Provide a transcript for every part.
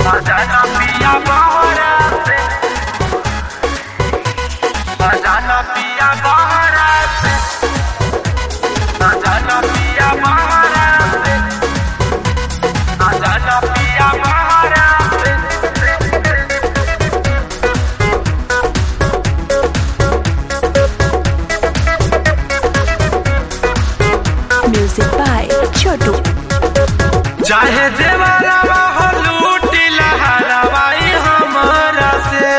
Adana piya bahara se, Adana piya bahara se, Adana piya bahara se, Adana piya bahara se. Music by Chotu. चाहे देवरवा हो लूटी लहरवाई हमरा से,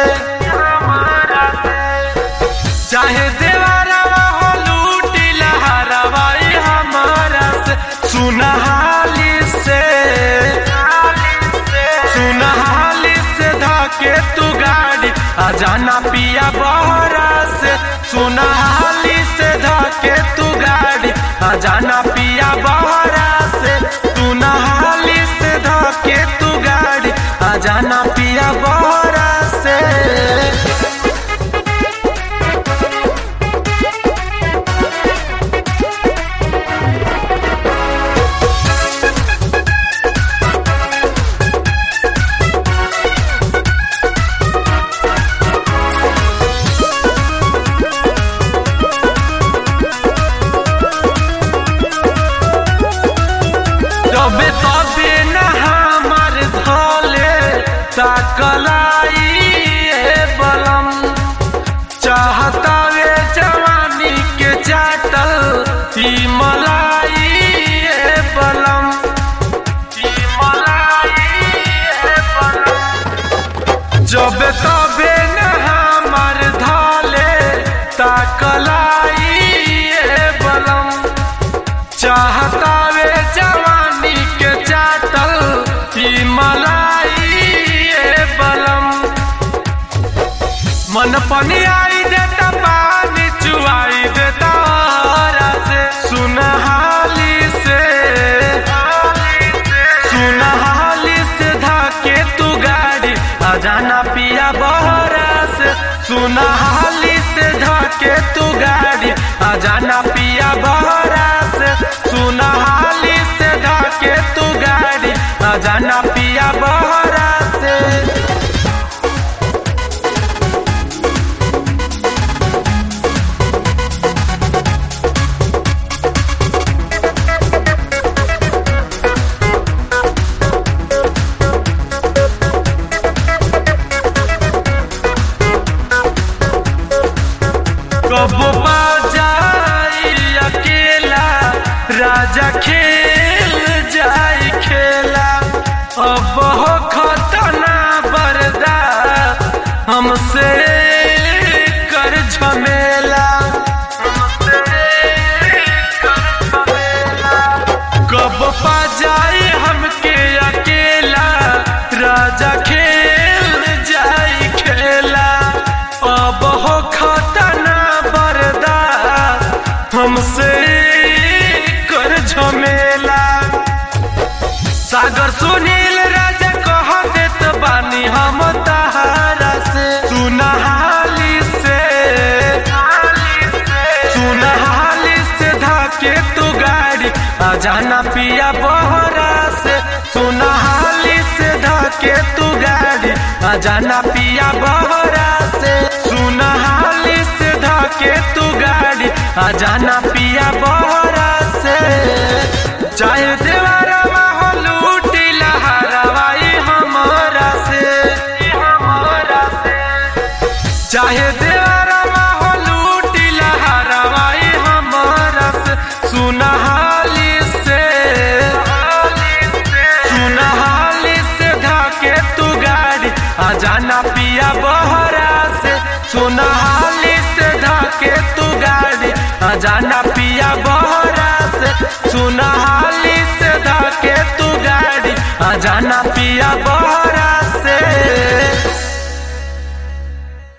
चाहे देवरवा हो लूटी लहरवाई हमरा से, सुनहाली से धाके तू गाड़ी अजाना पिया बहरा से, सुनहाली से धाके तू गाड़ी अजाना पिया बहरा से, तू नहाली से धाके तू गाड़ी अजाना पिया बहरा से। तबे तबे न हमार धले ताकलाई बलम, चाहता वे जवानी के चाटल ही मलाई बलम, ही मलाई बलम। जब तबे न हमार धले ताकलाई बलम, चाहता वे जवानी के चाटल ही मलाई बलम। मन पनी आई देता पानी चुआई देता हरा से, सुनहाली से धाके तू गाड़ी अजाना पिया बहरा से, सुनहाली से धाके तू गाड़ी अजाना पिया बहरा से, सुनहाली से धाके तू गाड़ी अजाना पिया बहरा से। कबो पा जाई अकेला राजा खेल जाई खेला, अब हो खतना बरदा हमसे कर झमेला, कब पा जाई हमके अकेला राजा खेल जाई खेला, अब हो खतना बरदा हमसे कर झमेला। सागर सुनील राजा कह देत बानी हम तहारा से, सुनहाली से धाके तू गाड़ी अजाना पिया बहरा से, सुनहाली से धाके तू गाड़ी अजाना पिया बहरा से, सुनहाली से धाके तू गाड़ी अजाना पिया बहरा से। चाहे देवरवा हो लूटी लहरवाई हमरा से, चाहे देवरवा हो लूटी लहरवाई हमरा से, सुनहाली से धाके तू गाड़ी अजाना पिया बहरा से, सुनहाली से धाके तू गाड़ी अजाना पिया बहरा से, सुनहाली से धाके तू गाड़ी अजाना पिया बहरा।